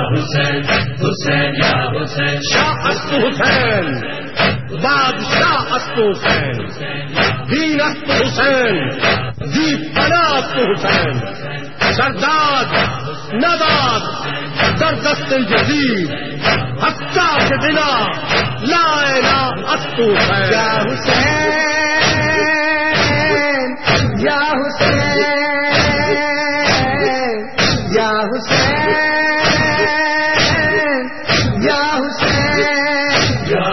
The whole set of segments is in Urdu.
حسین حسین یا حسین شاہ است حسین بادشاہ است حسین دین است حسین دی پناہ است حسین سرداد نواد در دست یزید حتی کے بنا لا الہ است حسین یا حسین یا حسین یا حسین یا حسین یا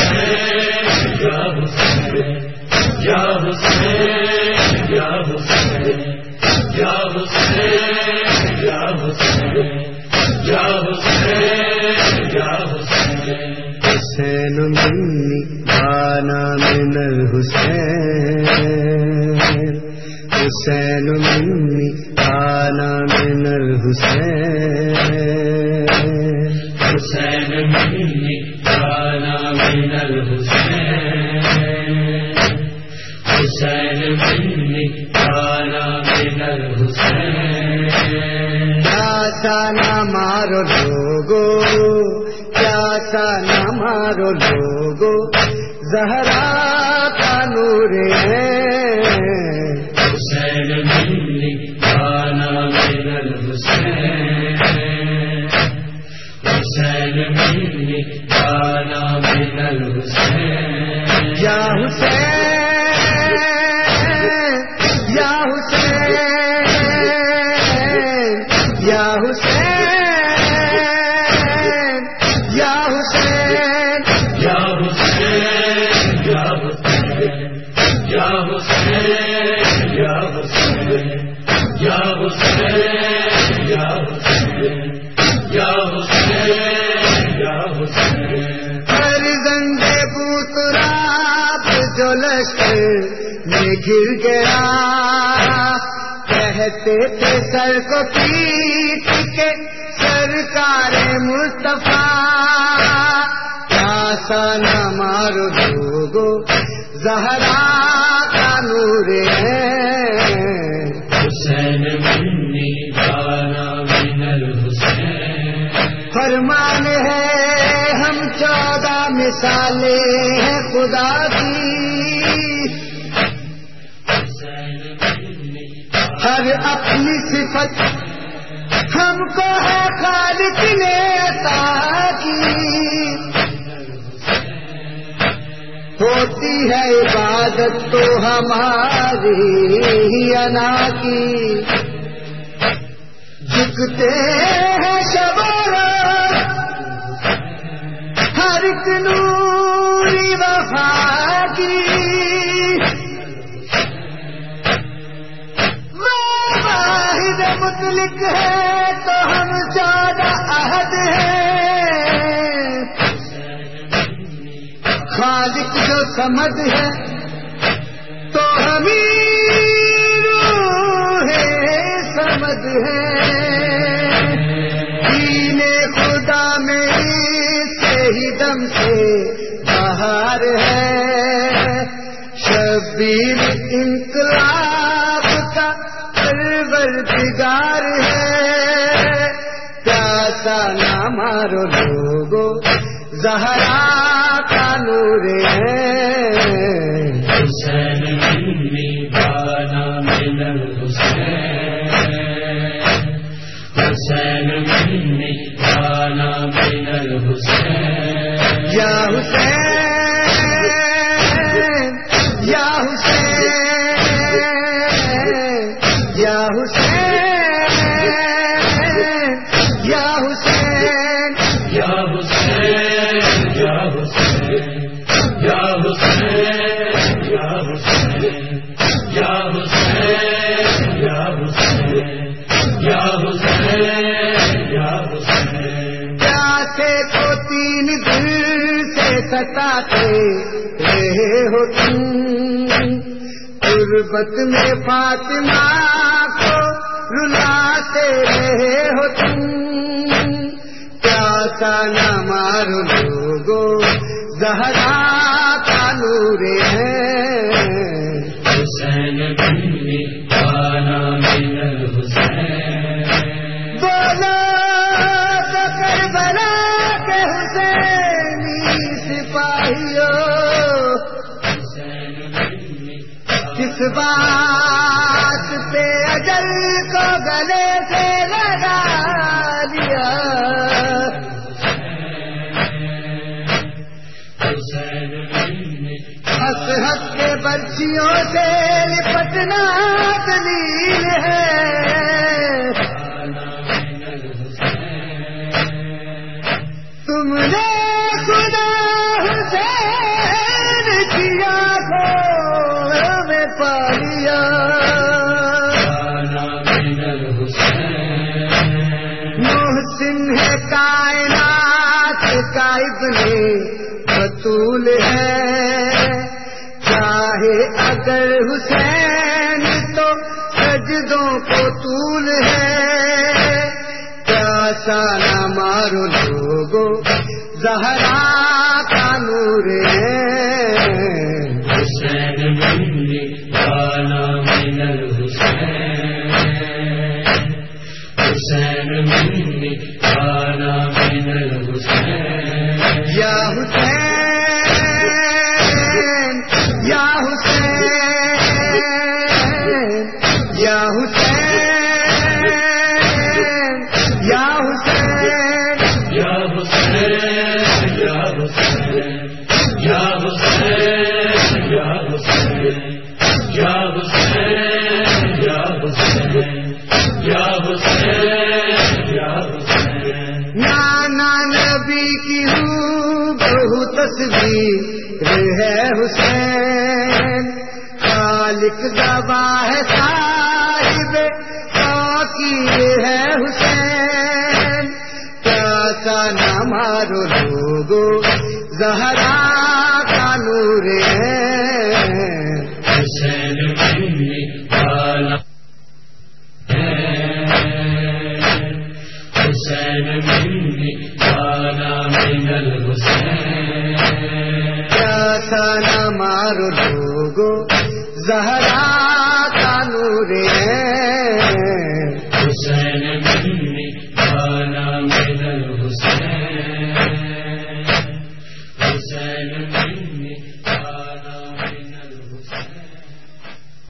حسین یا حسین یا حسین یا حسین یا حسین یا حسین حسین منی بانا من الحسین حسین منی بانا من الحسین حسین منی بانا من الحسین حسین منی بانا من الحسین پیاسا نہ مارو لوگو پیاسا نہ مارو لوگو زہرا کا نور ہے حسین منی بانا من الحسین حسین منی بانا من الحسین یا حسین یا حسین یا حسین یا حسین یا حسین یا حسین یا حسین یا حسین یا حسین یا حسین یا حسین ہر زندے پوترا جو لشکر میں گر گیا کہتے تھے سر کو پیٹ کے سرکار مصطفیٰ پیاسا نہ مارو لوگو زہرا کا نور ہے حسین منی بانا من الحسین فرمان ہے ہم 14 مثالیں ہیں خدا کی ہر اپنی صفت ہم کو ہے خالق نے عطا کی ہوتی ہے عبادت تو ہماری ہی انا کی جھکتے ہیں شب و رات ہر ایک نوری وفا کی واحد مطلق ہے تو ہم 14 عہد ہیں خالق جو سمد ہے تو ہمیں روح سمد ہے دین خدا میں سے ہی دم سے بہار ہے شبیر انقلاب کا پروردگار ہے پیاسا نہ مارو لوگو زہرا کا نور ہے حسین منی بانا من الحسین حسین منی بانا من الحسین یا حسین یا حسین یا حسین یا حسین یا حسین یا حسین یا حسین یا حسین یا حسین یا حسین یا حسین یا حسین پیاسے کو 3 دل سے ستاتے رہے ہو تم غربت میں فاطمہ کو رلاتے رہے ہو تم پیاسا نہ مارو لوگو زہرا کا نور ہے حسین منی بانا من الحسین بولا تو دشمنیوں سے لپٹنا دلیل ہے. تم نے خدا حسین کیا میں پا لیا. محسن ہے کائنات کا ابن بطول ہے. چاہے اگر حسین تو سجدوں کو طول ہے. پیاسا نہ مارو لوگو زہرا کا نور ہے. حسین منی کانا من الحسین. حسین منی کانا من الحسین. یا حسین یا حسین یا حسین یا حسین یا حسین یا حسین یا حسین یا حسین یا حسین یا حسین یا حسین یا حسین. نانا نبی کی بہو تصویر ہے حسین. خالق گواہ ہے صاحب باقی ہے حسین. پیاسا نہ مارو لوگو زہرا کا نور ہے. حسین منی کانا حسین منی کانا من الحسین. پیاسا نہ مارو لوگو زہرا